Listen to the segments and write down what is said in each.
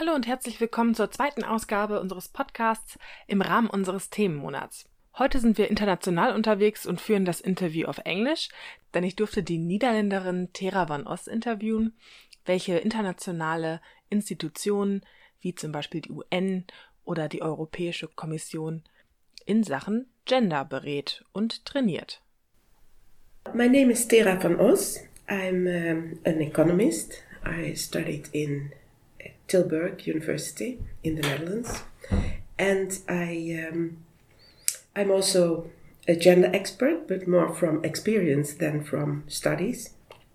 Hallo und herzlich willkommen zur zweiten Ausgabe unseres Podcasts im Rahmen unseres Themenmonats. Heute sind wir international unterwegs und führen das Interview auf Englisch, denn ich durfte die Niederländerin Tera van Os interviewen, welche internationale Institutionen wie zum Beispiel die UN oder die Europäische Kommission in Sachen Gender berät und trainiert. My name is Tera van Os. I'm an economist. I studied in Tilburg University in the Netherlands, and I'm also a gender expert, but more from experience than from studies.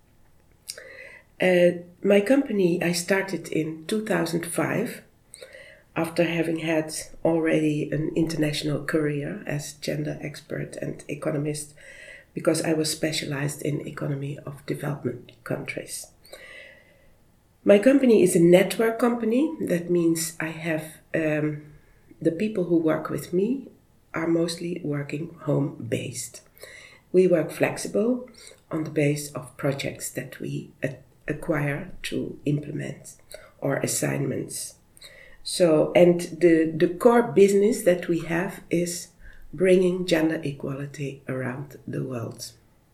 My company I started in 2005 after having had already an international career as gender expert and economist, because I was specialized in economy of development countries. My company is a network company. That means I have the people who work with me are mostly working home-based. We work flexible on the base of projects that we acquire to implement or assignments. So, and the core business that we have is bringing gender equality around the world.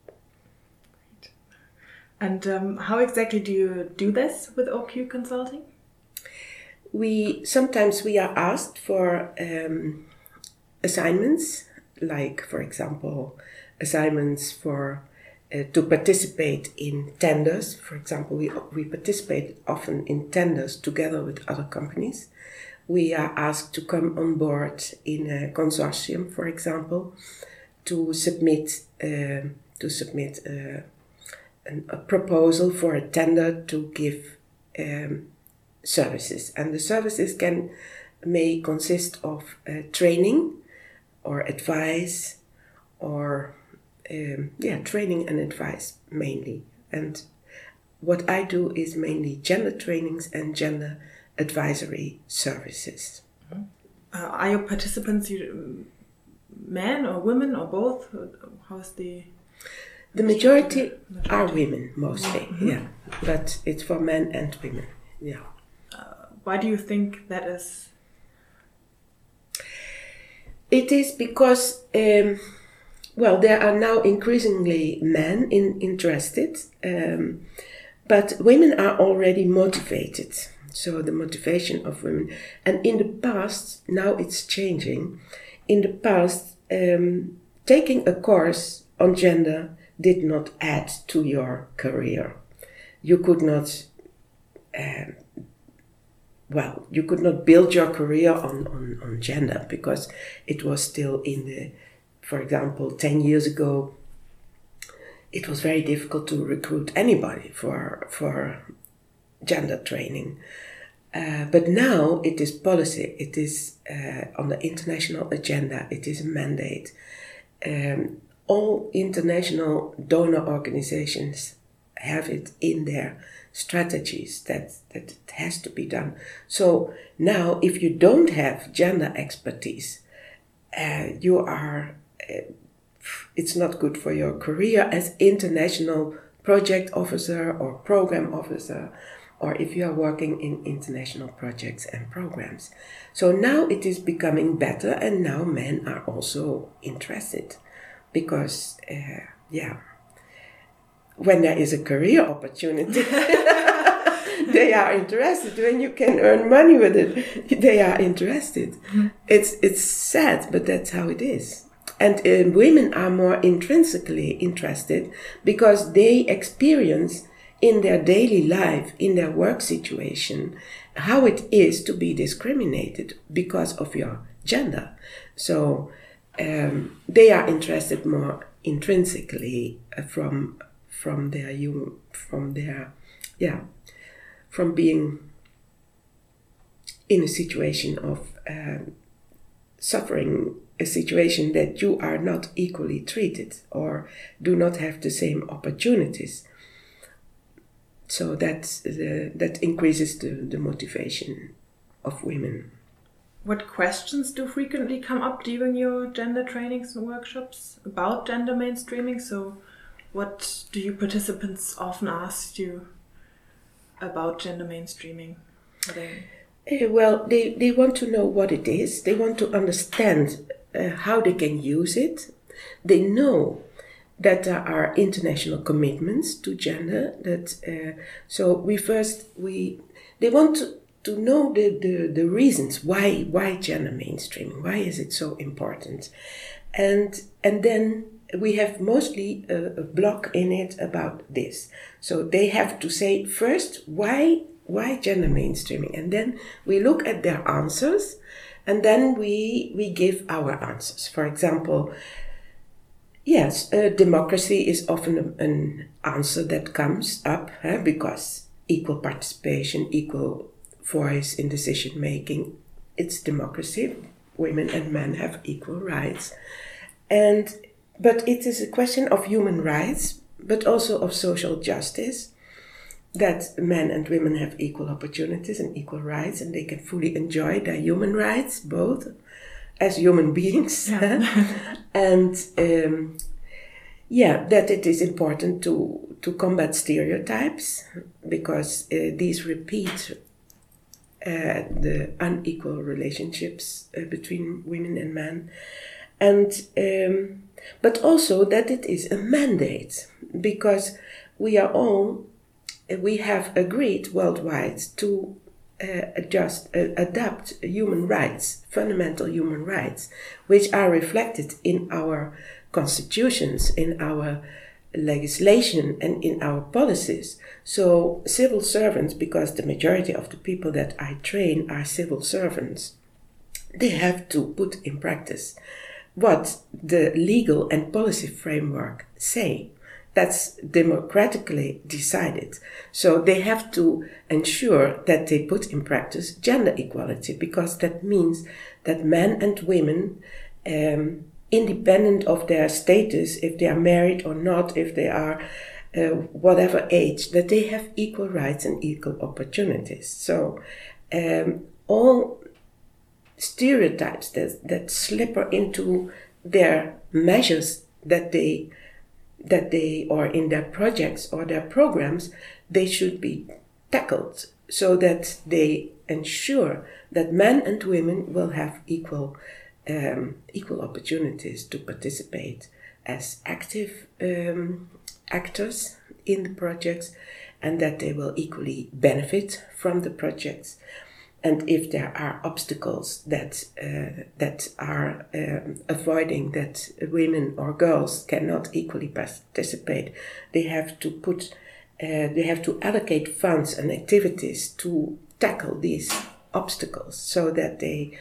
And how exactly do you do this with OQ Consulting? Sometimes we are asked for assignments, like, for example, assignments for to participate in tenders. For example, we participate often in tenders together with other companies. We are asked to come on board in a consortium, for example, to submit a proposal for a tender to give services. And the services may consist of training or advice or training and advice mainly. And what I do is mainly gender trainings and gender advisory services. Are your participants men or women or both? How is The majority are women, mostly, yeah. But it's for men and women, yeah. Why do you think that is? It is because, there are now increasingly men interested, but women are already motivated. So the motivation of women. And in the past, now it's changing. In the past, taking a course on gender did not add to your career. You could not, build your career on gender, because it was still for example, 10 years ago, it was very difficult to recruit anybody for gender training. But now it is policy, it is on the international agenda, it is a mandate. All international donor organizations have it in their strategies that it has to be done. So now, if you don't have gender expertise, it's not good for your career as international project officer or program officer, or if you are working in international projects and programs. So now it is becoming better, and now men are also interested. Because, when there is a career opportunity, they are interested. When you can earn money with it, they are interested. Mm-hmm. It's sad, but that's how it is. And women are more intrinsically interested because they experience in their daily life, in their work situation, how it is to be discriminated because of your gender. So they are interested more intrinsically from being in a situation of suffering, a situation that you are not equally treated or do not have the same opportunities. So that increases the motivation of women. What questions do frequently come up during your gender trainings and workshops about gender mainstreaming? So what do your participants often ask you about gender mainstreaming? Well, they want to know what it is. They want to understand how they can use it. They know that there are international commitments to gender. They want to know the reasons why gender mainstreaming. Why is it so important? And then we have mostly a block in it about this. So they have to say first why gender mainstreaming, and then we look at their answers, and then we give our answers. For example, yes, democracy is often an answer that comes up because equal participation, equal voice in decision making, it's democracy. Women and men have equal rights, but it is a question of human rights, but also of social justice, that men and women have equal opportunities and equal rights, and they can fully enjoy their human rights, both as human beings. And that it is important to combat stereotypes, because these repeat the unequal relationships between women and men. And but also that it is a mandate, because we have agreed worldwide to adapt human rights, fundamental human rights, which are reflected in our constitutions, in our legislation, and in our policies. So civil servants, because the majority of the people that I train are civil servants, they have to put in practice what the legal and policy framework say. That's democratically decided. So they have to ensure that they put in practice gender equality, because that means that men and women, independent of their status, if they are married or not, if they are whatever age, that they have equal rights and equal opportunities. So all stereotypes that slipper into their measures that they or in their projects or their programs, they should be tackled so that they ensure that men and women will have equal opportunities to participate as active actors in the projects, and that they will equally benefit from the projects. And if there are obstacles that are avoiding that women or girls cannot equally participate, they have to allocate funds and activities to tackle these obstacles, so that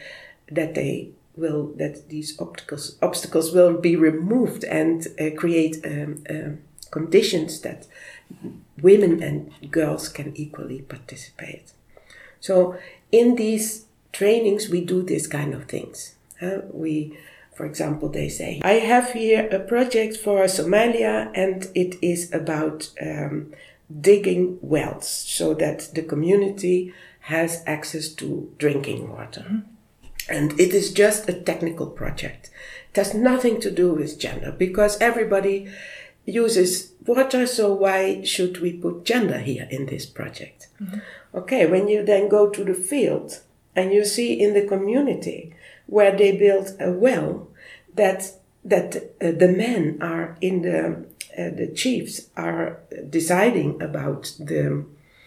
these obstacles will be removed and create conditions that women and girls can equally participate. So in these trainings, we do this kind of things. For example, they say, I have here a project for Somalia, and it is about digging wells so that the community has access to drinking water. Mm-hmm. And it is just a technical project. It has nothing to do with gender, because everybody uses water, so why should we put gender here in this project? Mm-hmm. Okay, when you then go to the field and you see in the community where they build a well, that the men are in the chiefs are deciding about the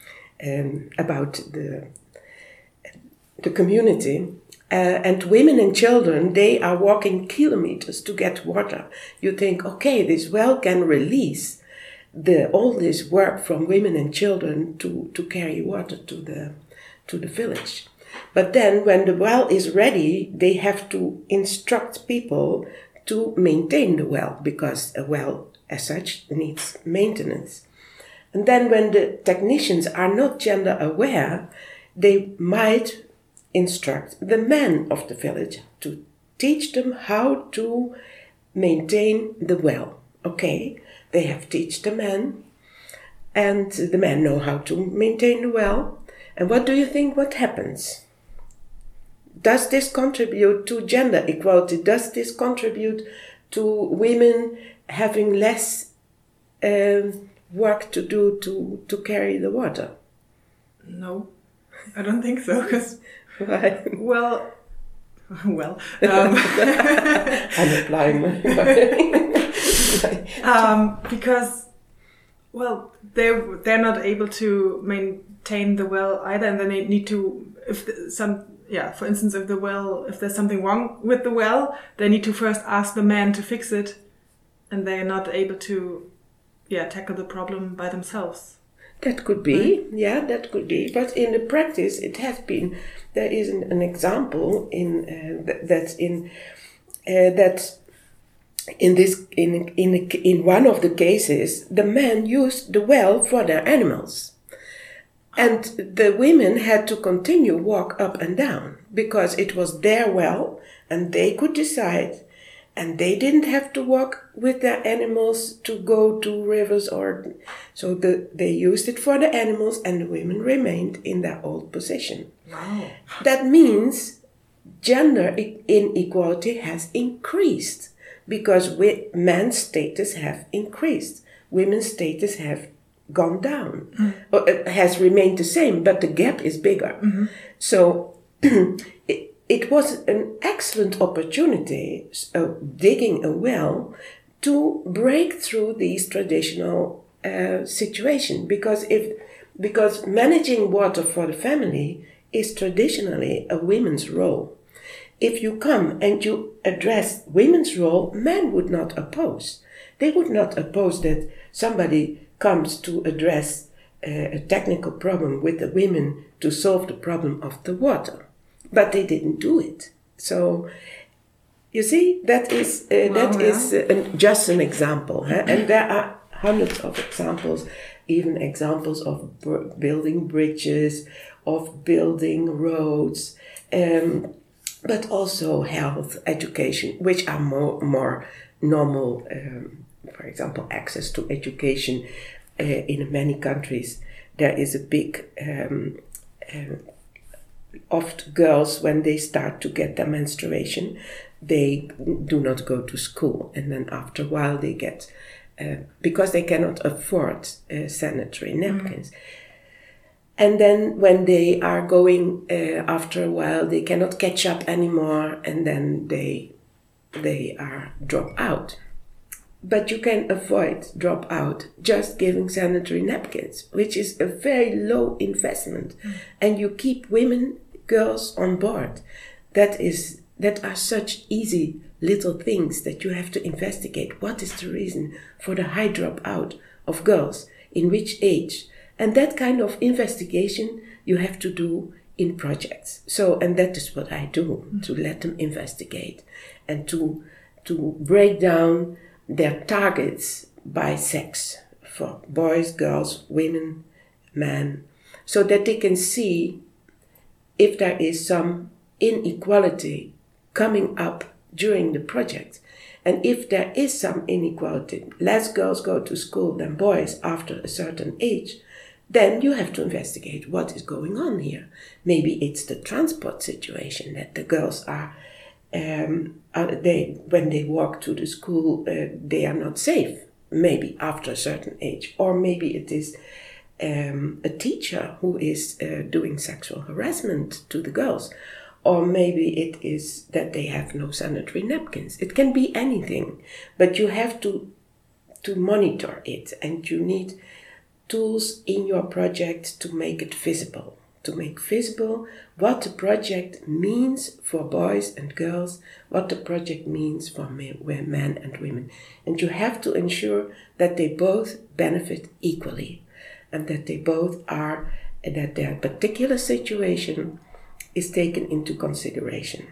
community, and women and children, they are walking kilometers to get water. You think, okay, this well can release all this work from women and children to carry water to the village. But then when the well is ready, they have to instruct people to maintain the well, because a well as such needs maintenance. And then when the technicians are not gender aware, they might instruct the men of the village to teach them how to maintain the well. Okay, they have teach the men, and the men know how to maintain the well. And what do you think what happens? Does this contribute to gender equality? Does this contribute to women having less work to do to carry the water? No. I don't think so. Because Why? well. I'm applying because they're not able to maintain the well either, and then they need to for instance, if there's something wrong with the well, they need to first ask the man to fix it, and they're not able to tackle the problem by themselves. That could be, right? That could be. But in the practice, it has been. There is an example in one of the cases, the men used the well for their animals, and the women had to continue walk up and down because it was their well, and they could decide. And they didn't have to walk with their animals to go to rivers so they used it for the animals, and the women remained in their old position. Wow. That means gender inequality has increased because men's status have increased. Women's status have gone down. Or it has remained the same, but the gap is bigger. Mm-hmm. So it was an excellent opportunity, digging a well, to break through these traditional situation. Because managing water for the family is traditionally a women's role. If you come and you address women's role, men would not oppose. They would not oppose that somebody comes to address a technical problem with the women to solve the problem of the water. But they didn't do it. So, you see, that is just an example. Huh? And there are hundreds of examples, even examples of building bridges, of building roads, but also health, education, which are more normal. For example, access to education in many countries. There is a big... Oft girls, when they start to get their menstruation, they do not go to school, and then after a while they get because they cannot afford sanitary napkins. And then when they are going, after a while they cannot catch up anymore, and then they are drop out. But you can avoid drop out just giving sanitary napkins, which is a very low investment, and you keep girls on board. That are such easy little things that you have to investigate. What is the reason for the high dropout of girls? In which age? And that kind of investigation you have to do in projects. So, and that is what I do, to let them investigate and to break down their targets by sex, for boys, girls, women, men, so that they can see if there is some inequality coming up during the project. And if there is some inequality, less girls go to school than boys after a certain age, then you have to investigate what is going on here. Maybe it's the transport situation, that the girls are when they walk to the school, they are not safe, maybe after a certain age. Or maybe it is a teacher who is doing sexual harassment to the girls. Or maybe it is that they have no sanitary napkins. It can be anything, but you have to monitor it, and you need tools in your project to make it visible, to make visible what the project means for boys and girls, what the project means for men and women. And you have to ensure that they both benefit equally, and that they both are, that their particular situation is taken into consideration,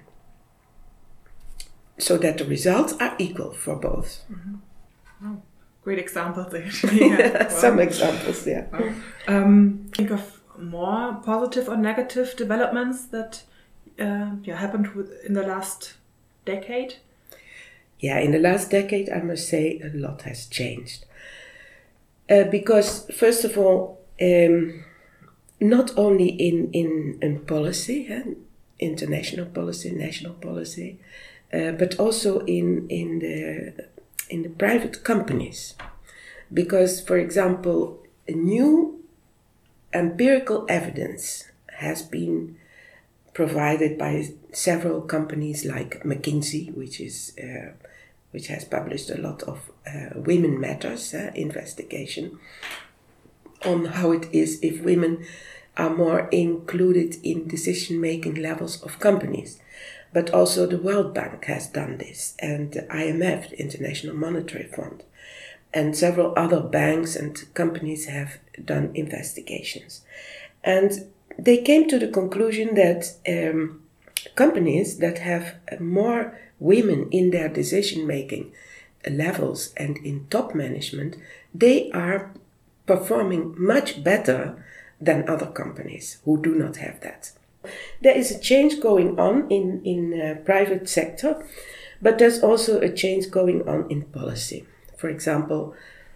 so that the results are equal for both. Mm-hmm. Oh, great examples, actually. Yeah. Some examples, yeah. Think of more positive or negative developments that happened in the last decade? Yeah, in the last decade, I must say a lot has changed. Because, first of all, not only in policy, international policy, national policy, but also in the private companies. Because, for example, new empirical evidence has been provided by several companies like McKinsey, which has published a lot of Women Matters investigation on how it is if women are more included in decision-making levels of companies. But also the World Bank has done this, and the IMF, the International Monetary Fund, and several other banks and companies have done investigations. And they came to the conclusion that companies that have more women in their decision-making levels and in top management, they are performing much better than other companies who do not have that. There is a change going on in private sector, but there's also a change going on in policy. For example,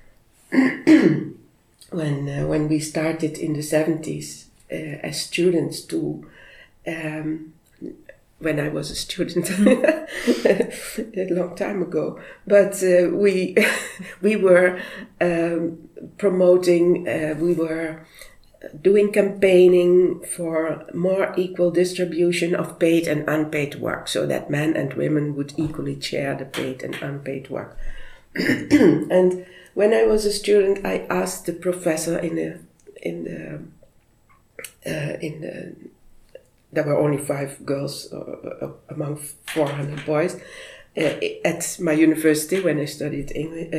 when we started in the 70s as students when I was a student a long time ago, but we were promoting, we were doing campaigning for more equal distribution of paid and unpaid work, so that men and women would equally share the paid and unpaid work. And when I was a student, I asked the professor there were only 5 girls among 400 boys at my university when I studied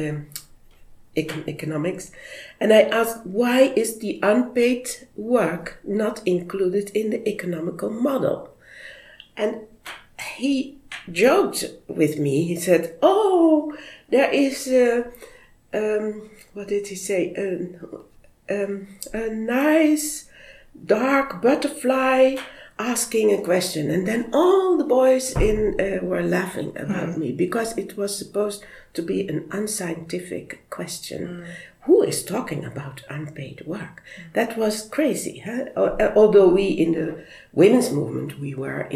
economics. And I asked, why is the unpaid work not included in the economical model? And he joked with me. He said, oh, there is, what did he say? A nice dark butterfly asking a question, and then all the boys were laughing about me because it was supposed to be an unscientific question. Who is talking about unpaid work? That was crazy. Huh? Although we in the women's movement we were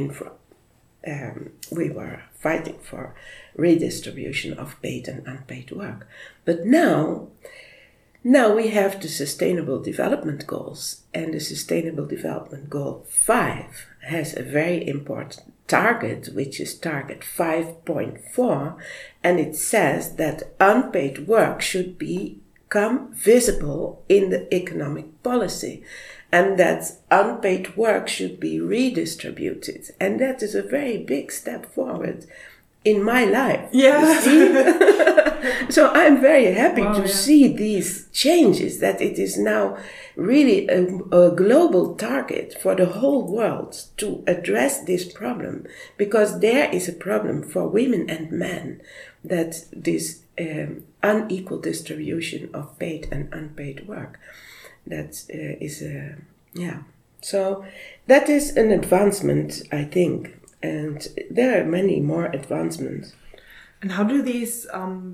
fighting for redistribution of paid and unpaid work, but now we have the Sustainable Development Goals, and the Sustainable Development Goal 5 has a very important target, which is target 5.4, and it says that unpaid work should become visible in the economic policy, and that unpaid work should be redistributed. And that is a very big step forward in my life. Yeah. So I'm very happy to see these changes, that it is now really a global target for the whole world to address this problem, because there is a problem for women and men, that this unequal distribution of paid and unpaid work, that is so that is an advancement, I think, and there are many more advancements. And how do these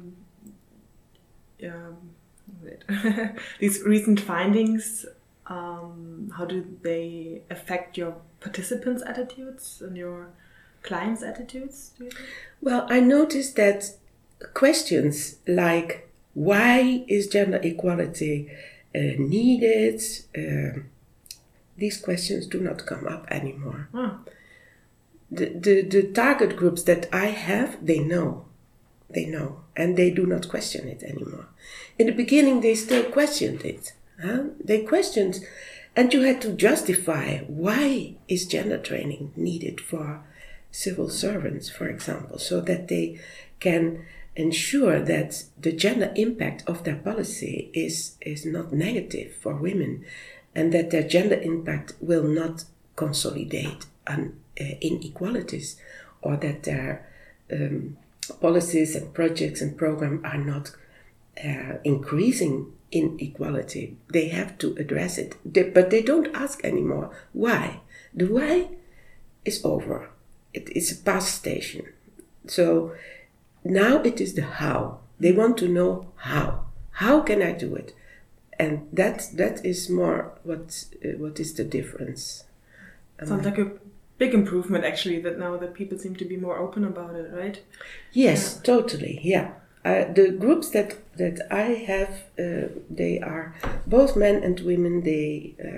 these recent findings, how do they affect your participants' attitudes and your clients' attitudes, do you think? Well, I noticed that questions like, why is gender equality needed? These questions do not come up anymore. Oh. The target groups that I have, they know, and they do not question it anymore. In the beginning, they still questioned it. They questioned, and you had to justify, why is gender training needed for civil servants, for example, so that they can ensure that the gender impact of their policy is not negative for women, and that their gender impact will not consolidate inequalities, or that their policies and projects and programs are not increasing inequality. They have to address it, but they don't ask anymore why. The why is over. It is a past station. So now it is the how. They want to know how. How can I do it? And that is more what is the difference. Sounds like a big improvement, actually, that now that people seem to be more open about it, right? Yes, totally, yeah. The groups that I have, they are both men and women.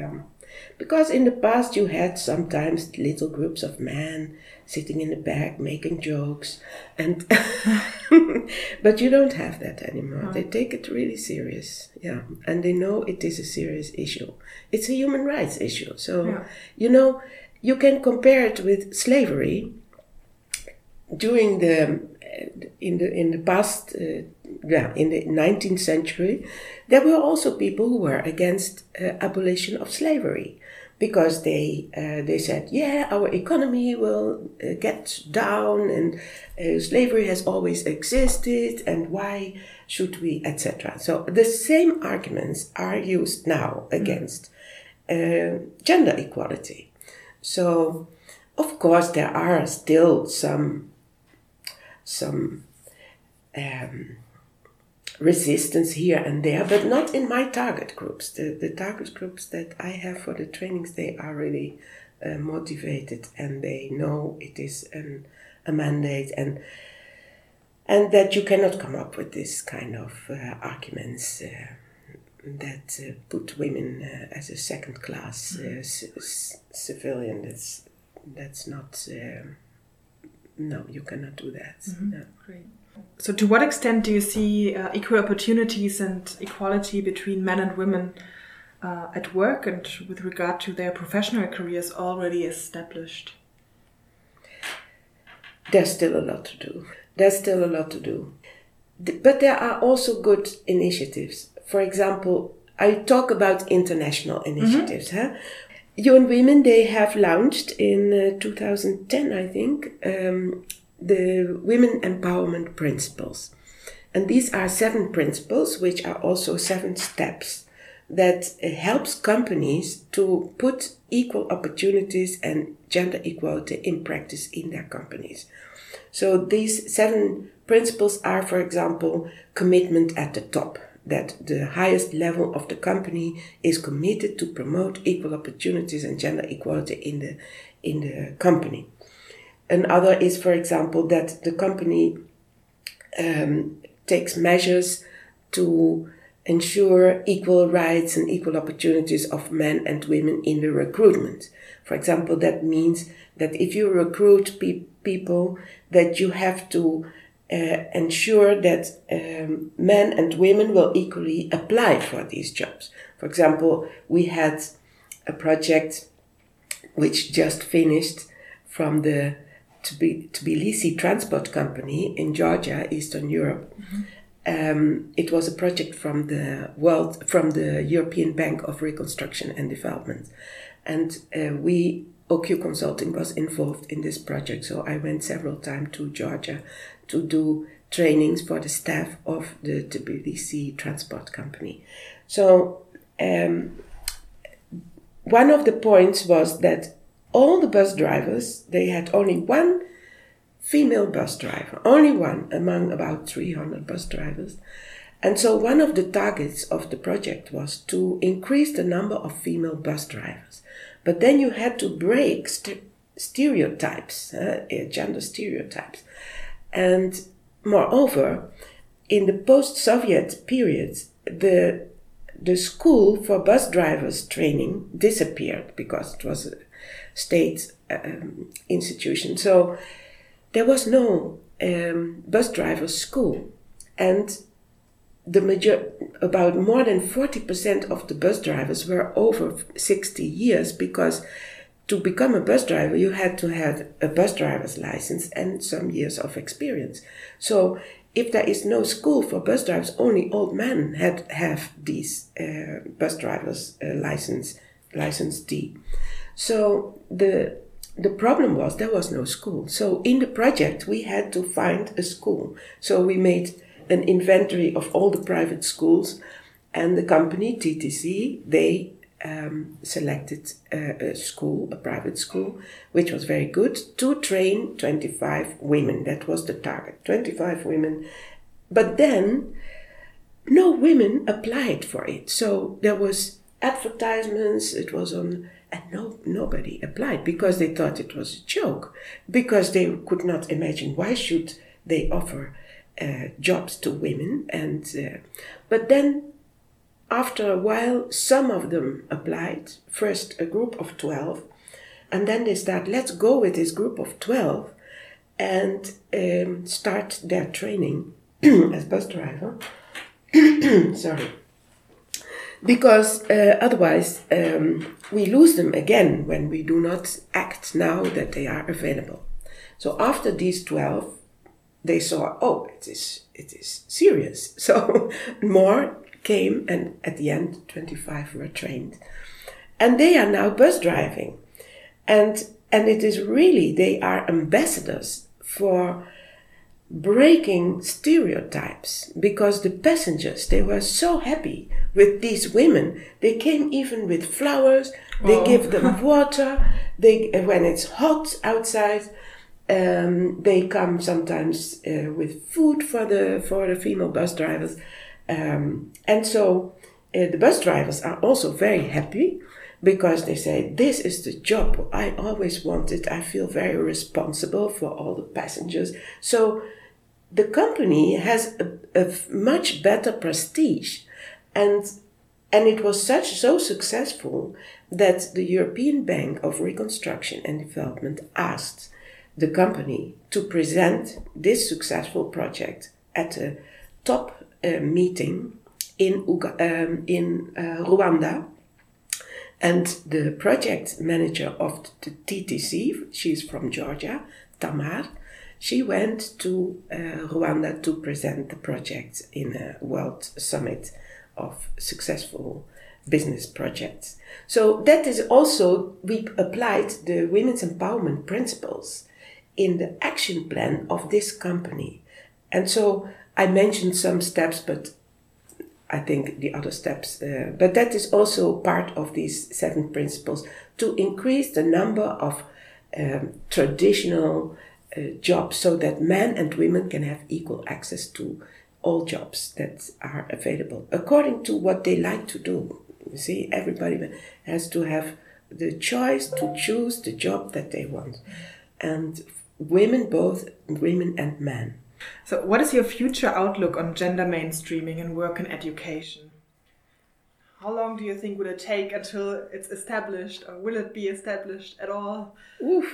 Because in the past you had sometimes little groups of men sitting in the back making jokes, and but you don't have that anymore. Oh. They take it really serious, and they know it is a serious issue. It's a human rights issue. So, you can compare it with slavery. During in the past, in the 19th century, there were also people who were against abolition of slavery, because they said, our economy will get down, and slavery has always existed, and why should we, etc. So the same arguments are used now against gender equality. So, of course, there are still some resistance here and there, but not in my target groups. The target groups that I have for the trainings, they are really motivated, and they know it is a mandate, and that you cannot come up with this kind of arguments that put women as a second-class civilian. That's not. No, you cannot do that. Mm-hmm. No. Great. So to what extent do you see equal opportunities and equality between men and women at work and with regard to their professional careers already established? There's still a lot to do. But there are also good initiatives. For example, I talk about international initiatives. Mm-hmm. UN Women, they have launched in 2010, I think, the Women Empowerment Principles. And these are 7 principles, which are also 7 steps that helps companies to put equal opportunities and gender equality in practice in their companies. So these 7 principles are, for example, commitment at the top, that the highest level of the company is committed to promote equal opportunities and gender equality in the company. Another is, for example, that the company takes measures to ensure equal rights and equal opportunities of men and women in the recruitment. For example, that means that if you recruit people, that you have to ensure that men and women will equally apply for these jobs. For example, we had a project which just finished from the Tbilisi Transport Company in Georgia, Eastern Europe. Mm-hmm. It was a project from the European Bank of Reconstruction and Development, and OQ Consulting was involved in this project. So I went several times to Georgia to do trainings for the staff of the Tbilisi Transport Company. So one of the points was that all the bus drivers, they had only one female bus driver, only one among about 300 bus drivers. And so one of the targets of the project was to increase the number of female bus drivers. But then you had to break stereotypes, gender stereotypes. And moreover, in the post-Soviet period, the school for bus drivers training disappeared because it was a state institution. So there was no bus driver school, and about more than 40% of the bus drivers were over 60 years, because to become a bus driver you had to have a bus driver's license and some years of experience. So if there is no school for bus drivers, only old men have these bus driver's license D. So the problem was there was no school. So in the project we had to find a school. So we made an inventory of all the private schools, and the company TTC, they selected a private school, which was very good, to train 25 women. That was the target, 25 women. But then no women applied for it. So there was advertisements, it was on, and nobody applied, because they thought it was a joke, because they could not imagine why should they offer jobs to women. And but then after a while, some of them applied. First, a group of 12. And then they start, let's go with this group of 12 and start their training as bus driver. Sorry. Because otherwise we lose them again when we do not act now that they are available. So after these 12, they saw, oh, it is serious. So more came, and at the end 25 were trained. And they are now bus driving. And it is really, they are ambassadors for breaking stereotypes, because the passengers, they were so happy with these women. They came even with flowers, they give them water, when it's hot outside, they come sometimes with food for the female bus drivers. And so the bus drivers are also very happy, because they say, this is the job I always wanted. I feel very responsible for all the passengers. So the company has a much better prestige. And it was so successful that the European Bank of Reconstruction and Development asked the company to present this successful project at a top meeting in Rwanda. And the project manager of the TTC, she's from Georgia, Tamar, she went to Rwanda to present the project in a World Summit of Successful Business Projects. So that is also, we applied the women's empowerment principles in the action plan of this company. And so I mentioned some steps, but I think the other steps, but that is also part of these 7 principles, to increase the number of traditional jobs so that men and women can have equal access to all jobs that are available according to what they like to do. You see, everybody has to have the choice to choose the job that they want. And women, both women and men. So what is your future outlook on gender mainstreaming in work and education? How long do you think will it take until it's established, or will it be established at all? Oof.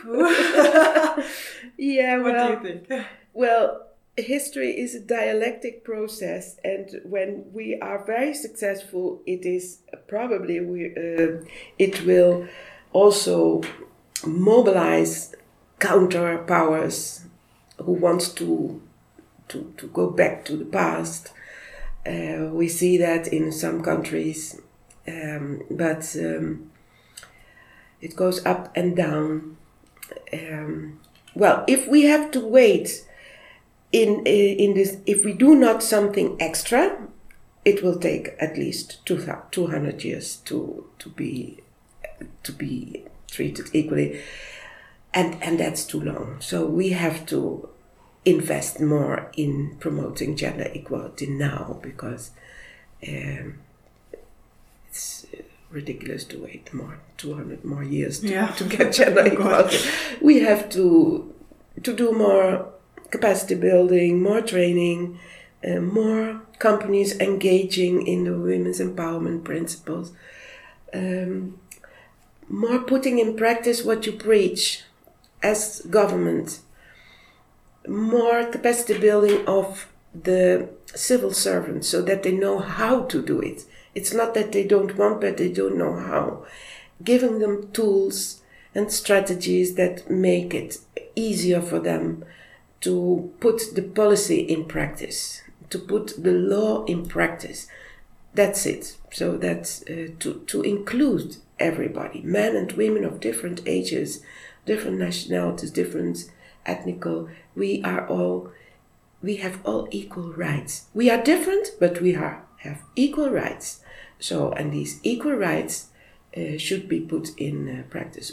Yeah, what do you think? Well, history is a dialectic process, and when we are very successful, it is probably it will also mobilize counter powers who wants to go back to the past. We see that in some countries, but it goes up and down. Well, if we have to wait in this, if we do not something extra, it will take at least 200 years to be treated equally, and that's too long. So we have to invest more in promoting gender equality now, because it's ridiculous to wait 200 more years to get gender equality. We have to do more capacity building, more training, more companies engaging in the women's empowerment principles, more putting in practice what you preach as government, more capacity building of the civil servants so that they know how to do it. It's not that they don't want, but they don't know how. Giving them tools and strategies that make it easier for them to put the policy in practice, to put the law in practice. That's it. So that's to include everybody, men and women of different ages, different nationalities, different ethnical. We have all equal rights. We are different, but we have equal rights. So, and these equal rights should be put in practice.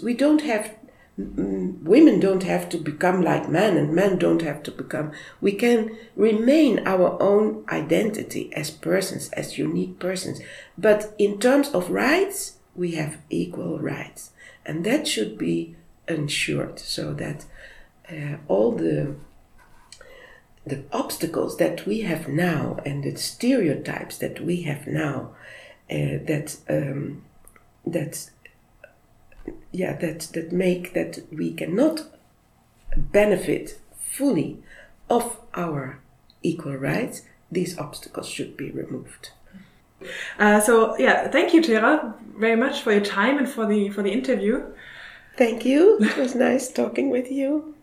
Women don't have to become like men, and men don't have to become. We can remain our own identity as persons, as unique persons. But in terms of rights, we have equal rights. And that should be ensured, so that all the obstacles that we have now and the stereotypes that we have now make that we cannot benefit fully of our equal rights, these obstacles should be removed. Thank you, Tera, very much for your time and for the interview. Thank you. It was nice talking with you.